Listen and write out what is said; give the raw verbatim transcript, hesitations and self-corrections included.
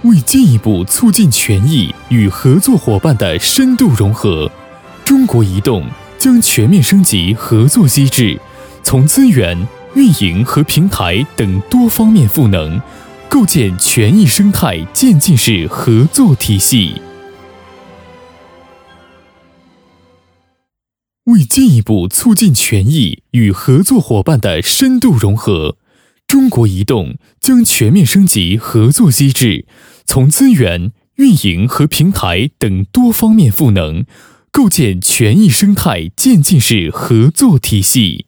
为进一步促进权益与合作伙伴的深度融合，中国移动将全面升级合作机制，从资源、运营和平台等多方面赋能，构建权益生态渐进式合作体系。为进一步促进权益与合作伙伴的深度融合，中国移动将全面升级合作机制，从资源、运营和平台等多方面赋能，构建权益生态渐进式合作体系。